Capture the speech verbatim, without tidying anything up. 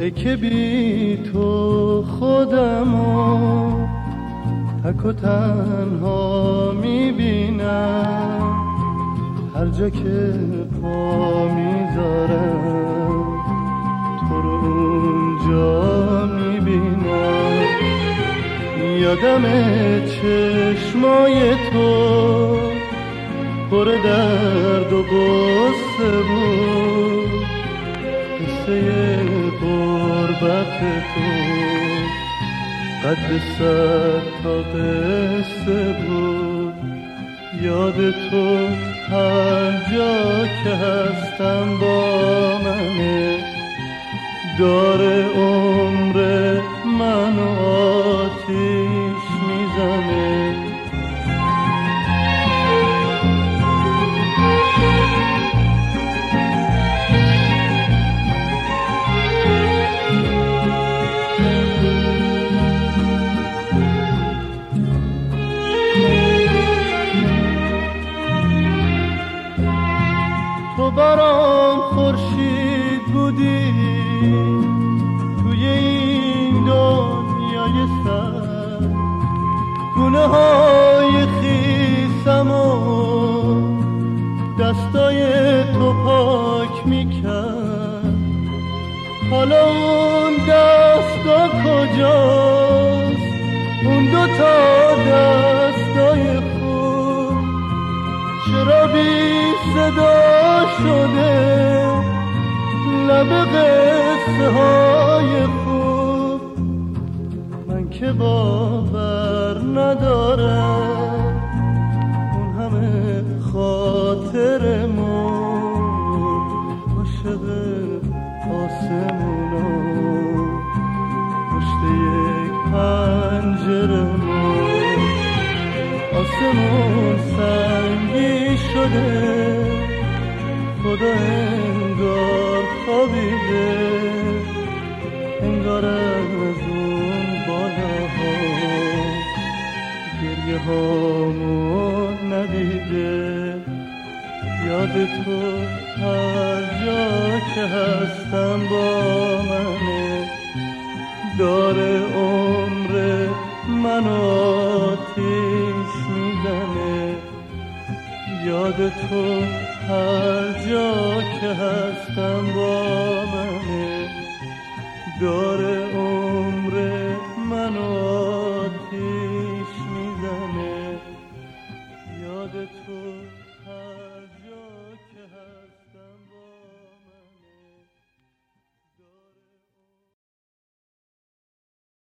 ای که بی تو خودمو تک و تنها میبینم، هر جا که پا میذارم تو رو اونجا میبینم. یادم چشمای تو پر درد و غصه بود، قصه غربت تو قد صد تا قصه بود. یاد تو هر جا که هستم با منه، داره عمر منو آتیش میزنه. تو برام خورشید بودی توی این دنیای سر، گونه های خیسم و دستای تو پاک میکرد. حالا اون دستا کجاست، اون دوتا دستای خوب چرا بی صدا شده لب قصه های خوب؟ من که باور ندارم اون همه خاطرمون عاشق آسمونا پشت یک پنجرمون. آسمون سنگی شده، خدا انگار خوابیده، انگار از اون بالاها گریه هامون ندیده. یاد تو هر جا که هستم با منه، داره عمر منو آتیش میزنه. یاد تو هر جا که هستم با منه، داره عمر